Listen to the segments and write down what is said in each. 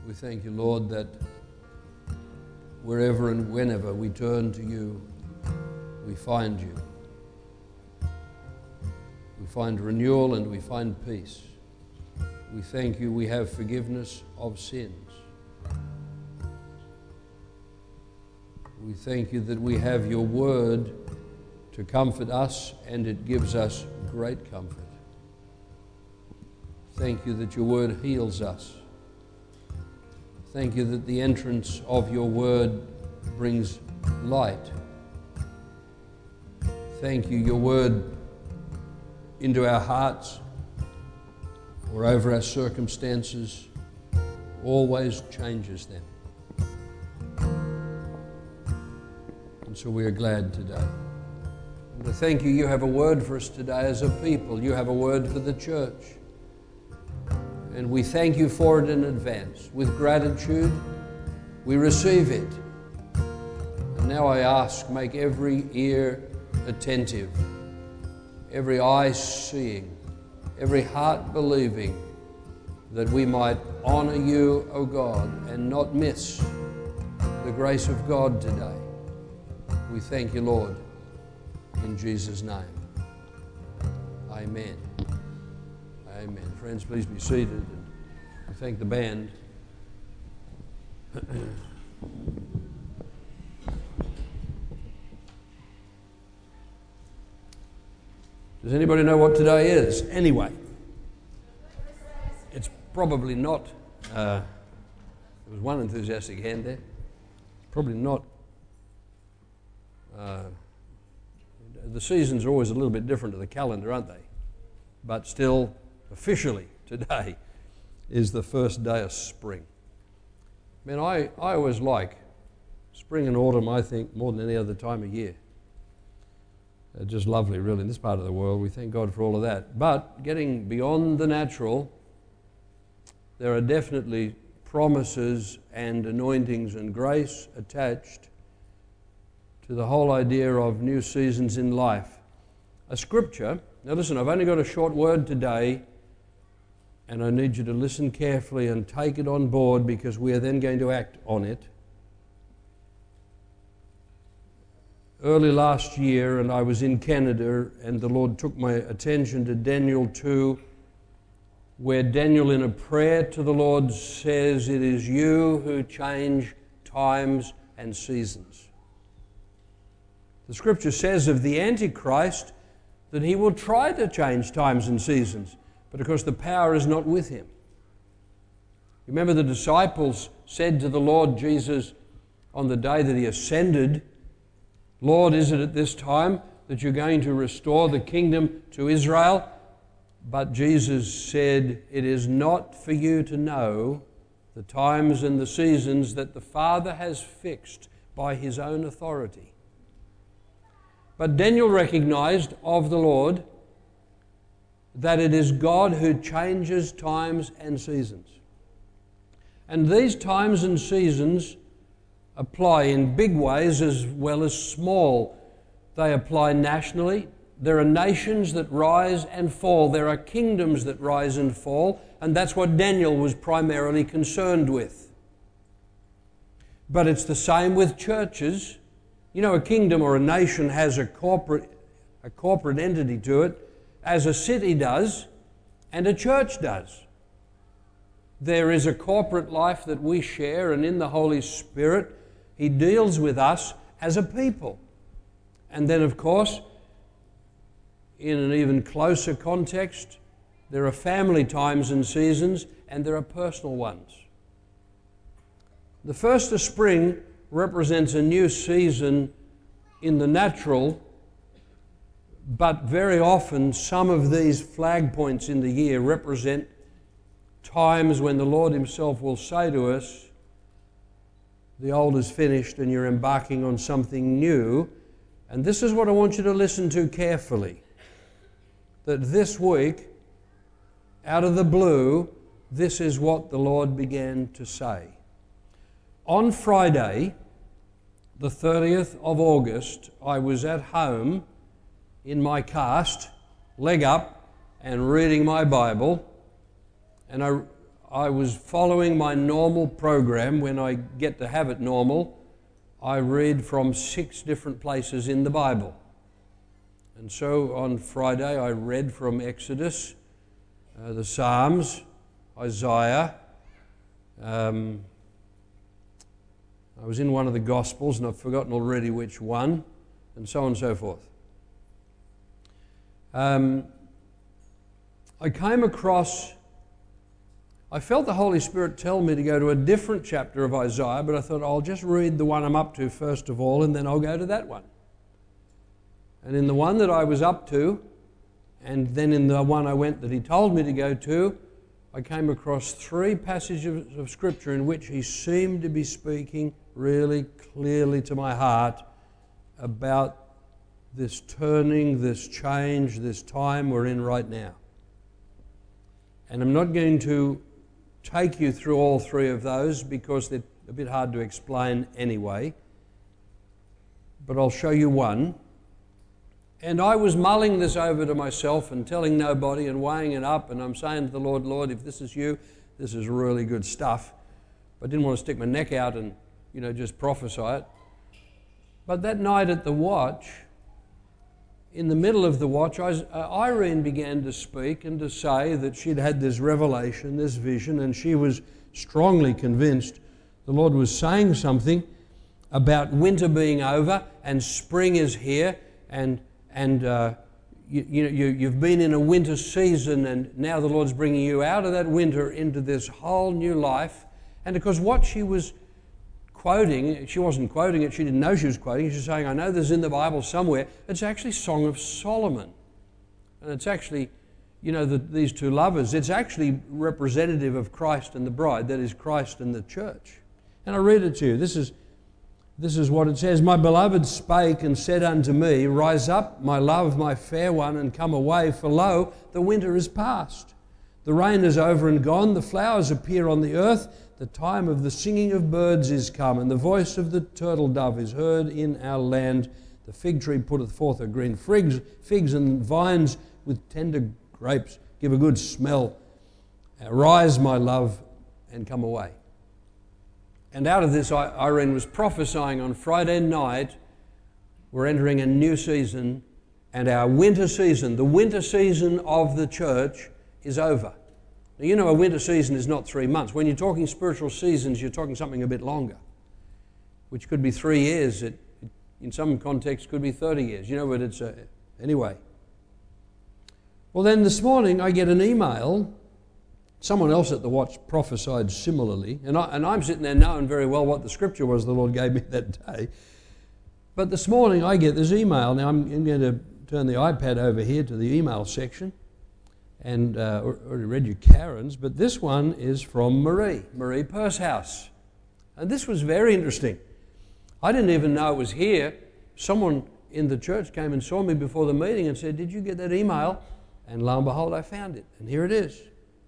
We thank you, Lord, that wherever and whenever we turn to you, we find you. We find renewal and we find peace. We thank you we have forgiveness of sins. We thank you that we have your word to comfort us, and it gives us great comfort. Thank you that your word heals us. Thank you that the entrance of your word brings light. Thank you, your word into our hearts or over our circumstances always changes them. And so we are glad today. And I thank you, you have a word for us today as a people. You have a word for the church. And we thank you for it in advance. With gratitude, we receive it. And now I ask, make every ear attentive, every eye seeing, every heart believing, that we might honor you, O God, and not miss the grace of God today. We thank you, Lord, in Jesus' name. Amen. Amen. Friends, please be seated, and I thank the band. Does anybody know what today is? Anyway, it's probably not, there was one enthusiastic hand there, probably not, the seasons are always a little bit different to the calendar, aren't they? But still, officially, today is the first day of spring. Man, I always like spring and autumn, I think, more than any other time of year. Just lovely, really, in this part of the world. We thank God for all of that. But getting beyond the natural, there are definitely promises and anointings and grace attached to the whole idea of new seasons in life. A scripture, now listen, I've only got a short word today, and I need you to listen carefully and take it on board, because we are then going to act on it. Early last year, and I was in Canada, and the Lord took my attention to Daniel 2, where Daniel, in a prayer to the Lord, says, "It is you who change times and seasons." The scripture says of the Antichrist that he will try to change times and seasons, but of course the power is not with him. Remember, the disciples said to the Lord Jesus on the day that he ascended, "Lord, is it at this time that you're going to restore the kingdom to Israel?" But Jesus said, "It is not for you to know the times and the seasons that the Father has fixed by his own authority." But Daniel recognized of the Lord that it is God who changes times and seasons. And these times and seasons apply in big ways as well as small. They apply nationally. There are nations that rise and fall. There are kingdoms that rise and fall. And that's what Daniel was primarily concerned with. But it's the same with churches. You know, a kingdom or a nation has a corporate entity to it, as a city does and a church does. There is a corporate life that we share, and in the Holy Spirit, he deals with us as a people. And then, of course, in an even closer context, there are family times and seasons, and there are personal ones. The first of spring represents a new season in the natural, but very often some of these flag points in the year represent times when the Lord himself will say to us, "The old is finished and you're embarking on something new." And this is what I want you to listen to carefully. That this week, out of the blue, this is what the Lord began to say. On Friday, the 30th of August, I was at home in my cast, leg up, and reading my Bible. And I was following my normal program. When I get to have it normal, I read from 6 different places in the Bible. And so on Friday I read from Exodus, the Psalms, Isaiah. I was in one of the Gospels, and I've forgotten already which one, and so on and so forth. I came across, I felt the Holy Spirit tell me to go to a different chapter of Isaiah, but I thought I'll just read the one I'm up to first of all, and then I'll go to that one. And in the one that I was up to, and then in the one I went that he told me to go to, I came across 3 passages of Scripture in which he seemed to be speaking really clearly to my heart about this turning, this change, this time we're in right now. And I'm not going to take you through all 3 of those because they're a bit hard to explain anyway, but I'll show you one. And I was mulling this over to myself and telling nobody and weighing it up, and I'm saying to the Lord, Lord, if this is you, this is really good stuff. But I didn't want to stick my neck out and, just prophesy it. But that night at the watch, in the middle of the watch, Irene began to speak and to say that she'd had this revelation, this vision, and she was strongly convinced the Lord was saying something about winter being over and spring is here, and you've been in a winter season, and now the Lord's bringing you out of that winter into this whole new life. And because what she was quoting, she wasn't quoting it, she didn't know she was quoting it, she was saying, I know this is in the Bible somewhere. It's actually Song of Solomon. And it's actually, these 2 lovers, it's actually representative of Christ and the bride, that is Christ and the church. And I read it to you. This is what it says. My beloved spake and said unto me, Rise up, my love, my fair one, and come away, for lo, the winter is past. The rain is over and gone, the flowers appear on the earth, the time of the singing of birds is come, and the voice of the turtle dove is heard in our land. The fig tree putteth forth her green figs, and vines with tender grapes give a good smell. Arise, my love, and come away. And out of this, Irene was prophesying on Friday night, we're entering a new season, and our winter season, the winter season of the church, is over. Now, a winter season is not 3 months. When you're talking spiritual seasons, you're talking something a bit longer, which could be 3 years. It in some contexts, could be 30 years. But it's... anyway. Well, then this morning, I get an email. Someone else at the watch prophesied similarly, and I'm sitting there knowing very well what the Scripture was the Lord gave me that day. But this morning I get this email. Now I'm going to turn the iPad over here to the email section, and already read you Karen's, but this one is from Marie Purshouse. And this was very interesting. I didn't even know it was here. Someone in the church came and saw me before the meeting and said, did you get that email? And lo and behold, I found it, and here it is.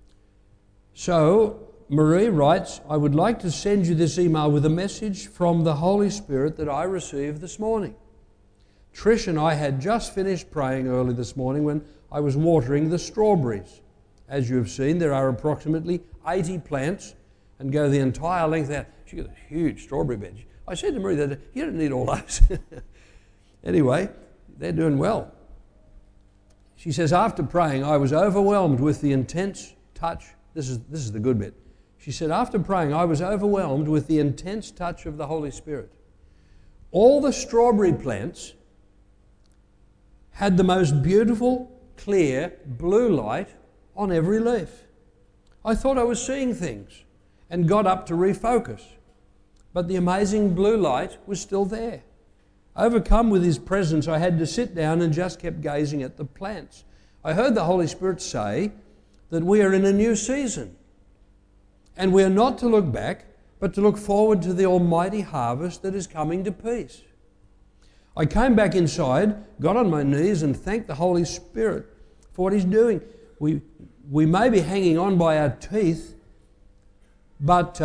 So, Marie writes, I would like to send you this email with a message from the Holy Spirit that I received this morning. Trish and I had just finished praying early this morning when I was watering the strawberries. As you have seen, there are approximately 80 plants and go the entire length out. She got a huge strawberry bed. I said to Marie that you don't need all those. Anyway, they're doing well. She says, after praying, I was overwhelmed with the intense touch. This is the good bit. She said, after praying, I was overwhelmed with the intense touch of the Holy Spirit. All the strawberry plants had the most beautiful, clear, blue light on every leaf. I thought I was seeing things and got up to refocus. But the amazing blue light was still there. Overcome with His presence, I had to sit down and just kept gazing at the plants. I heard the Holy Spirit say that we are in a new season. And we are not to look back, but to look forward to the almighty harvest that is coming to peace. I came back inside, got on my knees and thanked the Holy Spirit for what He's doing. We may be hanging on by our teeth, but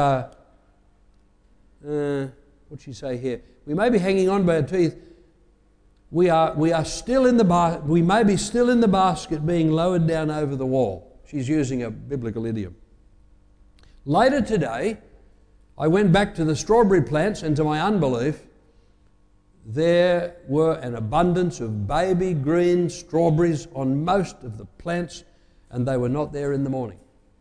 what'd she say here? We may be hanging on by our teeth. We are still in the we may be still in the basket being lowered down over the wall. She's using a biblical idiom. Later today, I went back to the strawberry plants, and to my unbelief, there were an abundance of baby green strawberries on most of the plants, and they were not there in the morning.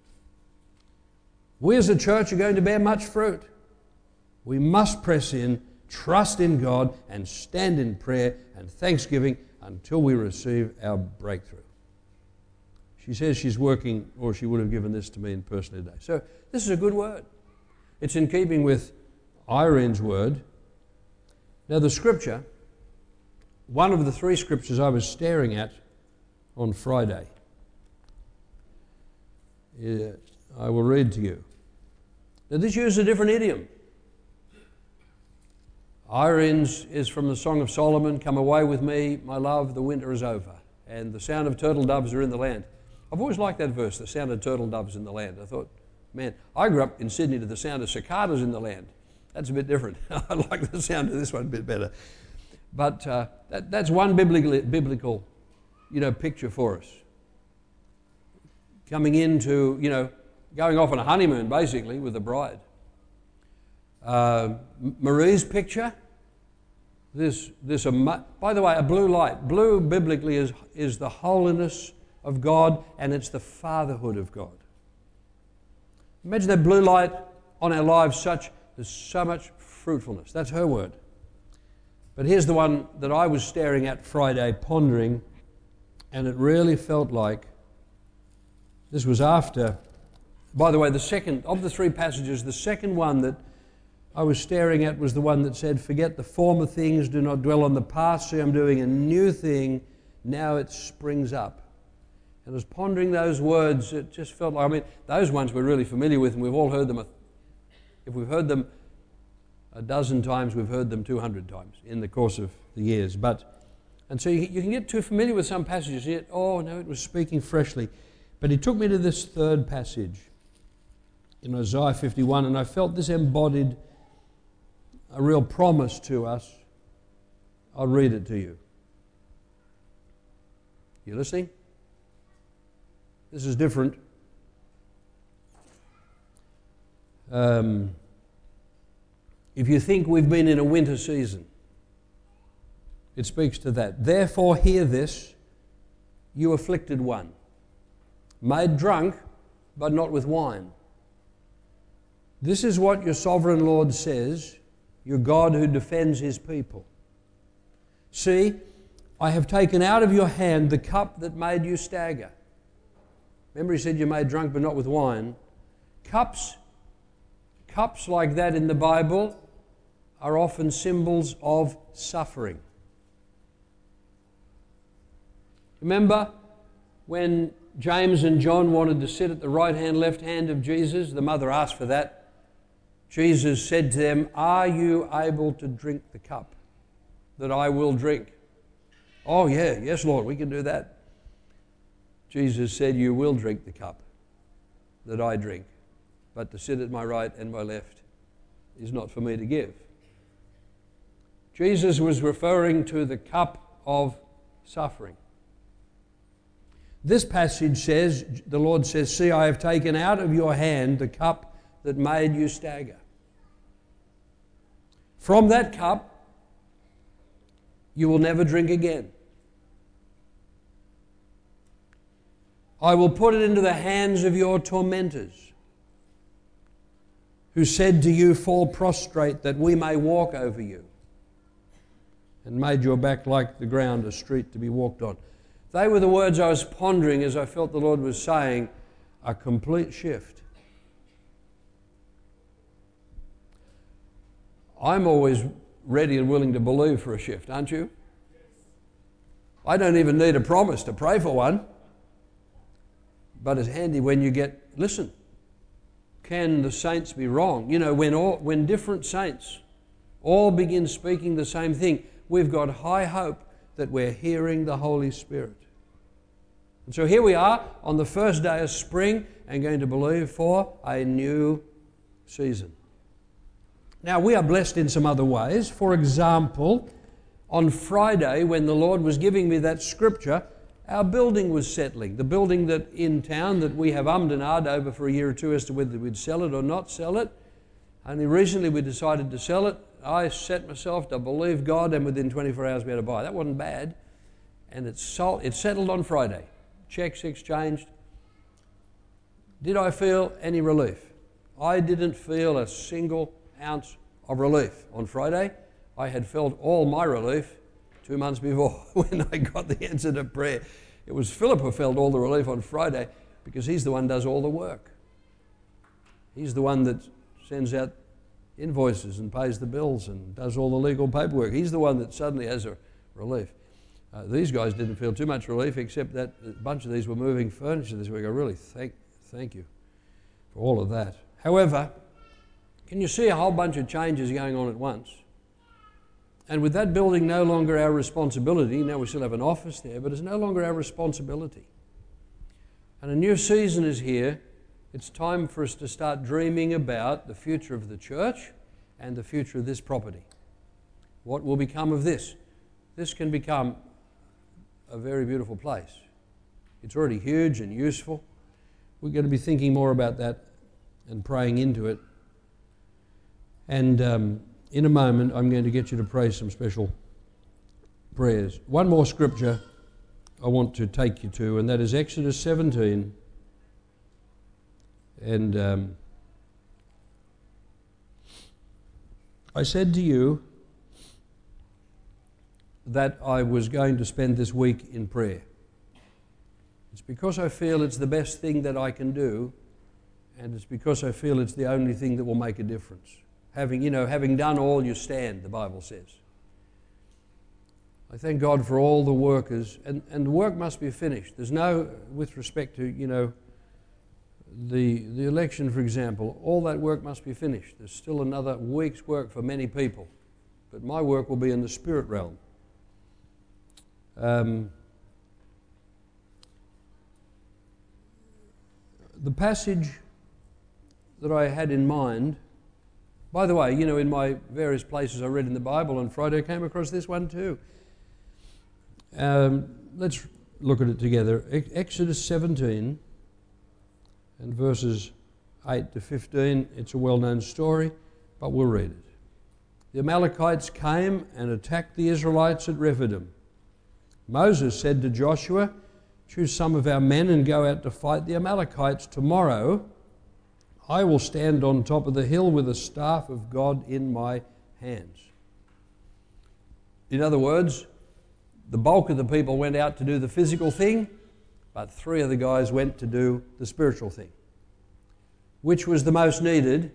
We as a church are going to bear much fruit. We must press in, trust in God, and stand in prayer and thanksgiving until we receive our breakthrough. She says she's working, or she would have given this to me in person today. So this is a good word. It's in keeping with Irene's word. Now the scripture, one of the three scriptures I was staring at on Friday, I will read to you. Now this uses a different idiom. Irene's is from the Song of Solomon, "Come away with me, my love, the winter is over, and the sound of turtle doves are in the land." I've always liked that verse, the sound of turtle doves in the land. I thought, man, I grew up in Sydney to the sound of cicadas in the land. That's a bit different. I like the sound of this one a bit better. But that's one biblical, picture for us. Coming into, going off on a honeymoon, basically, with the bride. Marie's picture, by the way, a blue light. Blue, biblically, is the holiness of God, and it's the fatherhood of God. Imagine that blue light on our lives, there's so much fruitfulness. That's her word. But here's the one that I was staring at Friday, pondering, and it really felt like this was after. By the way, the second of the three passages, the second one that I was staring at was the one that said, "Forget the former things, do not dwell on the past. See, I'm doing a new thing. Now it springs up." And I was pondering those words. It just felt like, those ones we're really familiar with, and we've all heard them. If we've heard them a dozen times, we've heard them 200 times in the course of the years. And so you can get too familiar with some passages, yet, oh no, it was speaking freshly. But he took me to this third passage in Isaiah 51, and I felt this embodied a real promise to us. I'll read it to you. You listening? This is different. If you think we've been in a winter season, it speaks to that. "Therefore hear this, you afflicted one, made drunk, but not with wine. This is what your sovereign Lord says, your God who defends his people. See, I have taken out of your hand the cup that made you stagger." Remember, he said you made drunk, but not with wine. Cups like that in the Bible are often symbols of suffering. Remember when James and John wanted to sit at the right hand, left hand of Jesus? The mother asked for that. Jesus said to them, "Are you able to drink the cup that I will drink?" "Oh yeah, yes Lord, we can do that." Jesus said, "You will drink the cup that I drink, but to sit at my right and my left is not for me to give." Jesus was referring to the cup of suffering. This passage says, the Lord says, "See, I have taken out of your hand the cup that made you stagger. From that cup, you will never drink again. I will put it into the hands of your tormentors, who said to you, 'Fall prostrate, that we may walk over you,' and made your back like the ground, a street to be walked on." They were the words I was pondering as I felt the Lord was saying, a complete shift. I'm always ready and willing to believe for a shift, aren't you? I don't even need a promise to pray for one. But it's handy when you listen, can the saints be wrong? When different saints all begin speaking the same thing, we've got high hope that we're hearing the Holy Spirit. And so here we are on the first day of spring and going to believe for a new season. Now, we are blessed in some other ways. For example, on Friday, when the Lord was giving me that scripture, our building was settling. The building that in town that we have ummed and ahed over for a year or two as to whether we'd sell it or not sell it. Only recently we decided to sell it. I set myself to believe God, and within 24 hours we had to buy. That wasn't bad. And it settled on Friday. Checks exchanged. Did I feel any relief? I didn't feel a single ounce of relief on Friday. I had felt all my relief 2 months before when I got the answer to prayer. It was Philip who felt all the relief on Friday because he's the one who does all the work. He's the one that sends out invoices and pays the bills and does all the legal paperwork. He's the one that suddenly has a relief. These guys didn't feel too much relief, except that a bunch of these were moving furniture this week. I really thank you for all of that. However, can you see a whole bunch of changes going on at once? And with that building no longer our responsibility, now we still have an office there, but it's no longer our responsibility. And a new season is here. It's time for us to start dreaming about the future of the church and the future of this property. What will become of this? This can become a very beautiful place. It's already huge and useful. We're going to be thinking more about that and praying into it. And in a moment, I'm going to get you to pray some special prayers. One more scripture I want to take you to, and that is Exodus 17. And I said to you that I was going to spend this week in prayer. It's because I feel it's the best thing that I can do, and it's because I feel it's the only thing that will make a difference. Having done all, you stand, the Bible says. I thank God for all the workers, and the work must be finished. There's no, with respect to, the election, for example, all that work must be finished. There's still another week's work for many people, but my work will be in the spirit realm. The passage that I had in mind, by the way, in my various places I read in the Bible on Friday, I came across this one too. Let's look at it together. Exodus 17 and verses 8 to 15. It's a well-known story, but we'll read it. The Amalekites came and attacked the Israelites at Rephidim. Moses said to Joshua, "Choose some of our men and go out to fight the Amalekites. Tomorrow I will stand on top of the hill with the staff of God in my hands." In other words, the bulk of the people went out to do the physical thing, but 3 of the guys went to do the spiritual thing. Which was the most needed?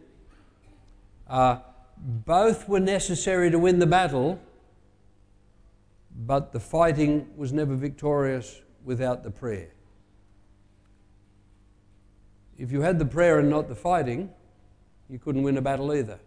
Both were necessary to win the battle, but the fighting was never victorious without the prayer. If you had the prayer and not the fighting, you couldn't win a battle either.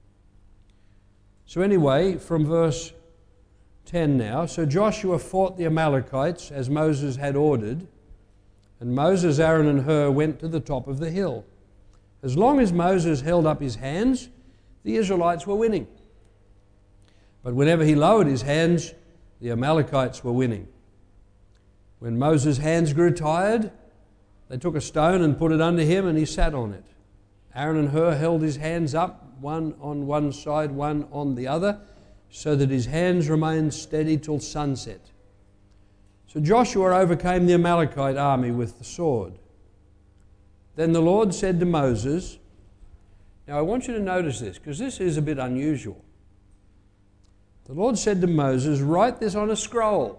So anyway, from verse 10 now. So Joshua fought the Amalekites as Moses had ordered, and Moses, Aaron and Hur went to the top of the hill. As long as Moses held up his hands, the Israelites were winning. But whenever he lowered his hands, the Amalekites were winning. When Moses' hands grew tired, they took a stone and put it under him, and he sat on it. Aaron and Hur held his hands up, one on one side, one on the other, so that his hands remained steady till sunset. So Joshua overcame the Amalekite army with the sword. Then the Lord said to Moses, now I want you to notice this, because this is a bit unusual. The Lord said to Moses, write this on a scroll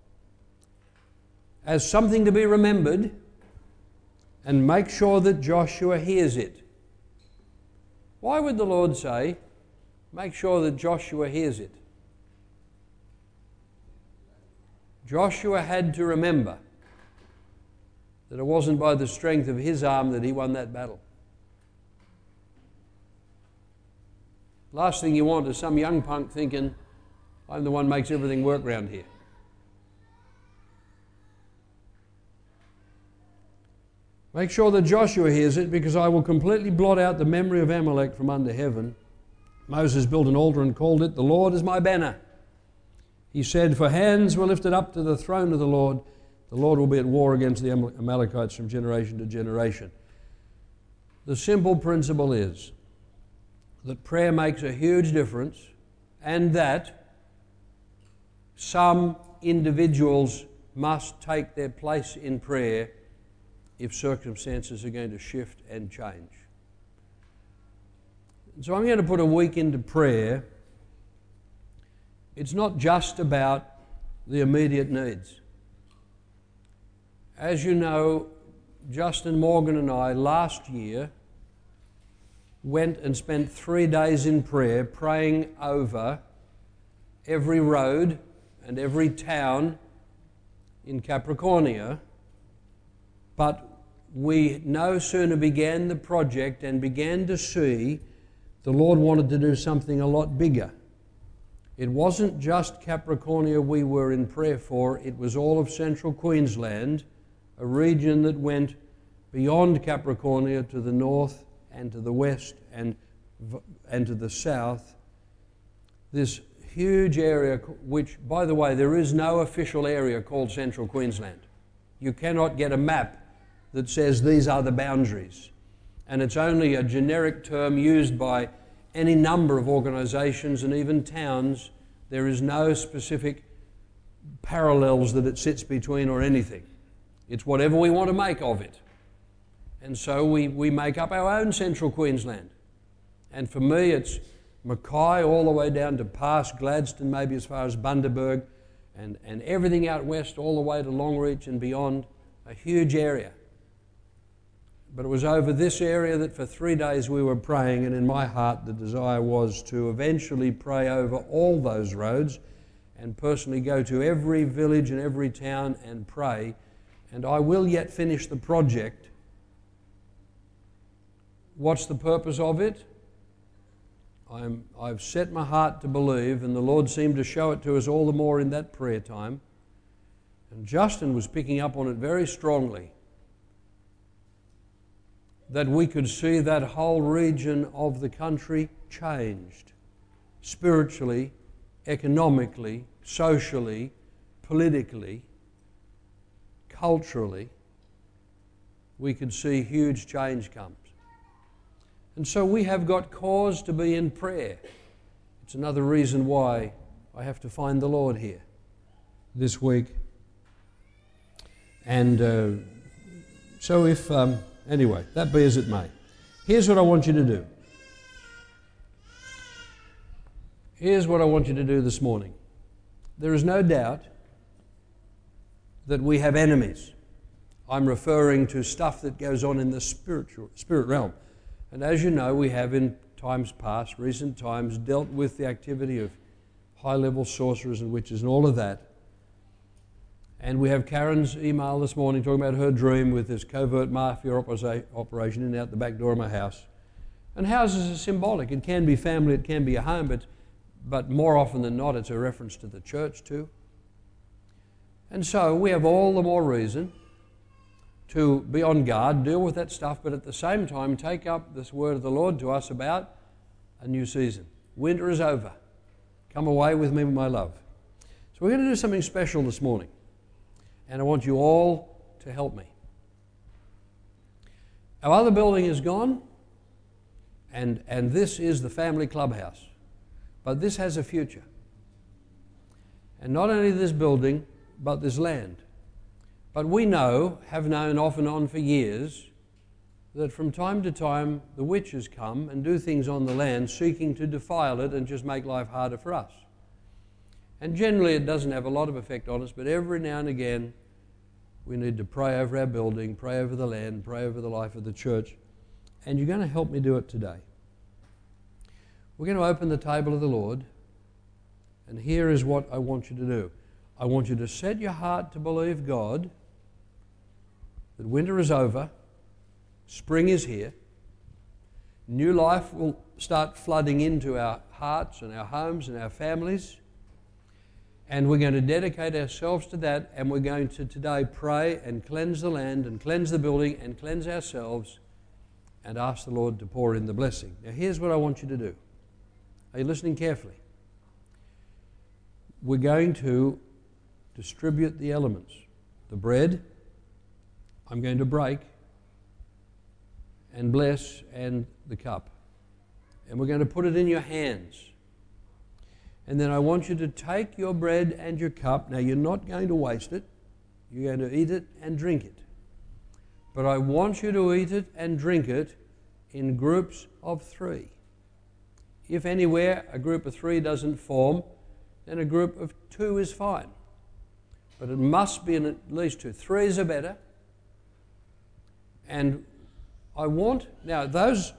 as something to be remembered, and make sure that Joshua hears it. Why would the Lord say, make sure that Joshua hears it? Joshua had to remember that it wasn't by the strength of his arm that he won that battle. Last thing you want is some young punk thinking, I'm the one who makes everything work around here. Make sure that Joshua hears it, because I will completely blot out the memory of Amalek from under heaven. Moses built an altar and called it, the Lord is my banner. He said, for hands were lifted up to the throne of the Lord The Lord will be at war against the Amalekites from generation to generation. The simple principle is that prayer makes a huge difference, and that some individuals must take their place in prayer if circumstances are going to shift and change. So I'm going to put a week into prayer. It's not just about the immediate needs. As you know, Justin Morgan and I last year went and spent 3 days in prayer praying over every road and every town in Capricornia, but we no sooner began the project and began to see the Lord wanted to do something a lot bigger. It wasn't just Capricornia we were in prayer for, it was all of central Queensland, a region that went beyond Capricornia to the north and to the west and to the south. This huge area, which, by the way, there is no official area called Central Queensland. You cannot get a map that says these are the boundaries. And it's only a generic term used by any number of organisations and even towns. There is no specific parallels that it sits between or anything. It's whatever we want to make of it. And so we make up our own Central Queensland. And for me, it's Mackay all the way down to past Gladstone, maybe as far as Bundaberg, and everything out west all the way to Longreach and beyond, a huge area. But it was over this area that for 3 days we were praying, and in my heart the desire was to eventually pray over all those roads and personally go to every village and every town and pray. And I will yet finish the project. What's the purpose of it? I've set my heart to believe, and the Lord seemed to show it to us all the more in that prayer time. And Justin was picking up on it very strongly, that we could see that whole region of the country changed spiritually, economically, socially, politically, culturally. We could see huge change comes. And so we have got cause to be in prayer. It's another reason why I have to find the Lord here this week. And so if... Anyway, that be as it may. Here's what I want you to do. Here's what I want you to do this morning. There is no doubt that we have enemies. I'm referring to stuff that goes on in the spirit realm. And as you know, we have in times past, recent times, dealt with the activity of high-level sorcerers and witches and all of that. And we have Karen's email this morning talking about her dream with this covert mafia operation in and out the back door of my house. And houses are symbolic. It can be family, it can be a home, but more often than not it's a reference to the church too. And so we have all the more reason to be on guard, deal with that stuff, but at the same time take up this word of the Lord to us about a new season. Winter is over. Come away with me, my love. So we're going to do something special this morning. And I want you all to help me. Our other building is gone, and this is the family clubhouse. But this has a future. And not only this building, but this land. But we know, have known off and on for years, that from time to time the witches come and do things on the land seeking to defile it and just make life harder for us. And generally it doesn't have a lot of effect on us, but every now and again we need to pray over our building, pray over the land, pray over the life of the church. And you're going to help me do it today. We're going to open the table of the Lord, and here is what I want you to do. I want you to set your heart to believe God that winter is over, spring is here, new life will start flooding into our hearts and our homes and our families. And we're going to dedicate ourselves to that, and we're going to today pray and cleanse the land and cleanse the building and cleanse ourselves and ask the Lord to pour in the blessing. Now here's what I want you to do. Are you listening carefully? We're going to distribute the elements. the bread I'm going to break and bless, and the cup. And we're going to put it in your hands. And then I want you to take your bread and your cup. Now, you're not going to waste it. You're going to eat it and drink it. But I want you to eat it and drink it in groups of 3. If anywhere a group of 3 doesn't form, then a group of 2 is fine. But it must be in at least 2. 3s are better. And I want, now those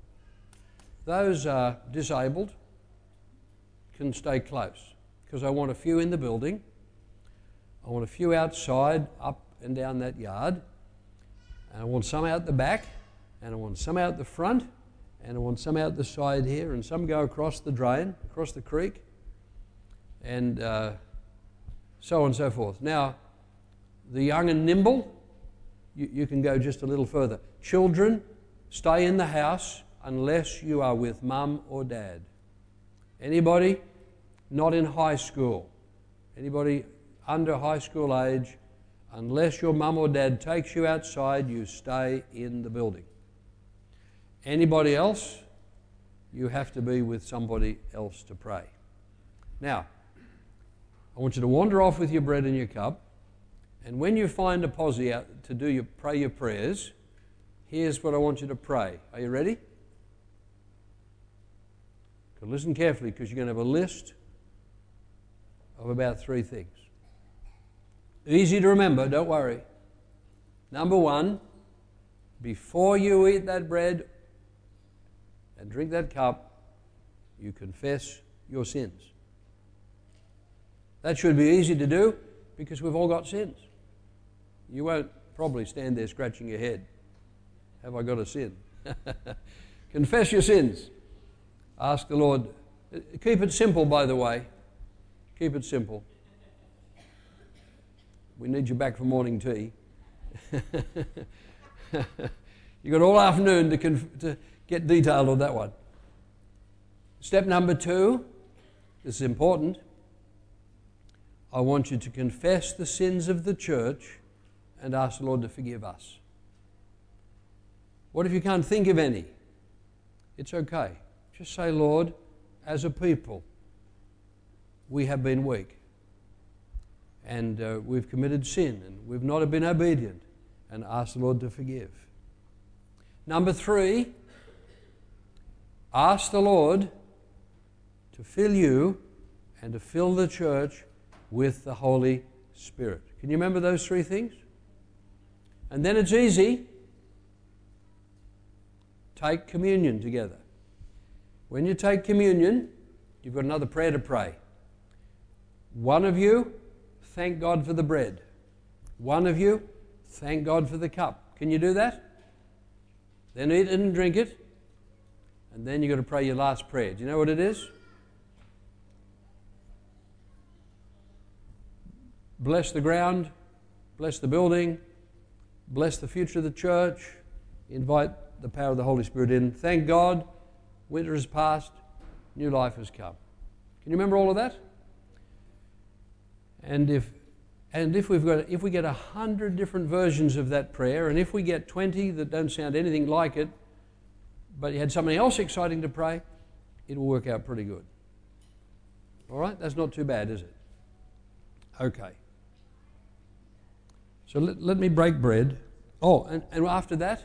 disabled can stay close, because I want a few in the building. I want a few outside, up and down that yard. And I want some out the back, and I want some out the front, and I want some out the side here, and some go across the drain, across the creek, and so on and so forth. Now, the young and nimble, you can go just a little further. Children, stay in the house unless you are with mum or dad. Anybody not in high school, anybody under high school age, unless your mum or dad takes you outside, you stay in the building. Anybody else, you have to be with somebody else to pray. Now, I want you to wander off with your bread and your cup, and when you find a posse out to pray your prayers, here's what I want you to pray. Are you ready? Listen carefully, because you're going to have a list of about 3 things. Easy to remember, don't worry. Number 1, before you eat that bread and drink that cup, you confess your sins. That should be easy to do, because we've all got sins. You won't probably stand there scratching your head. Have I got a sin? Confess your sins. Ask the Lord. Keep it simple, by the way. Keep it simple. We need you back for morning tea. You've got all afternoon to get detailed on that one. Step number 2, this is important. I want you to confess the sins of the church and ask the Lord to forgive us. What if you can't think of any? It's okay. Just say, Lord, as a people, we have been weak, and we've committed sin, and we've not been obedient, and ask the Lord to forgive. Number 3, ask the Lord to fill you and to fill the church with the Holy Spirit. Can you remember those 3 things? And then it's easy. Take communion together. When you take communion, you've got another prayer to pray. One of you, thank God for the bread. One of you, thank God for the cup. Can you do that? Then eat it and drink it. And then you've got to pray your last prayer. Do you know what it is? Bless the ground, bless the building, bless the future of the church, invite the power of the Holy Spirit in. Thank God, winter has passed, new life has come. Can you remember all of that? And if we get 100 different versions of that prayer, and if we get 20 that don't sound anything like it, but you had something else exciting to pray, it will work out pretty good. All right? That's not too bad, is it? Okay. So let me break bread. Oh, and after that,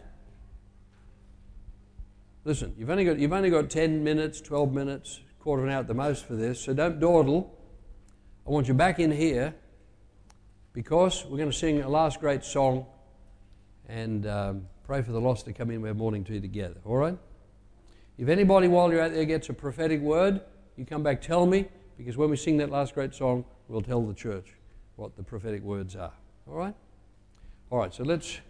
listen, you've only got 10 minutes, 12 minutes, quarter of an hour at the most for this, so don't dawdle. I want you back in here, because we're going to sing a last great song and pray for the lost to come in. We have morning tea together, all right? If anybody while you're out there gets a prophetic word, you come back, tell me, because when we sing that last great song, we'll tell the church what the prophetic words are, all right? All right, so let's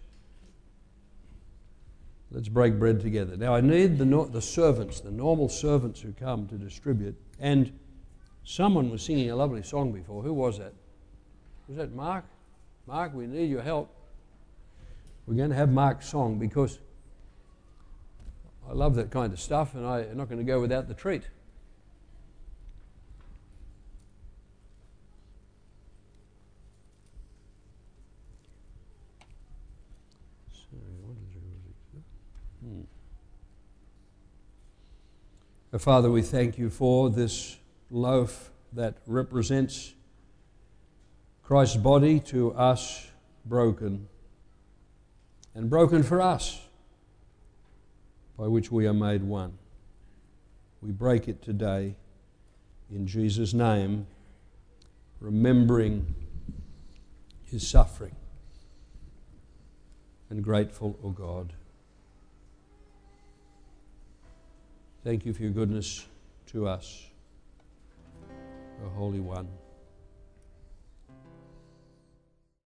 break bread together. Now I need the servants, the normal servants who come to distribute. And someone was singing a lovely song before. Who was that? Was that Mark? Mark, we need your help. We're going to have Mark's song, because I love that kind of stuff, and I'm not going to go without the treat. Father, we thank you for this loaf that represents Christ's body to us broken, and broken for us, by which we are made one. We break it today in Jesus' name, remembering his suffering, and grateful, O God. Thank you for your goodness to us, O Holy One.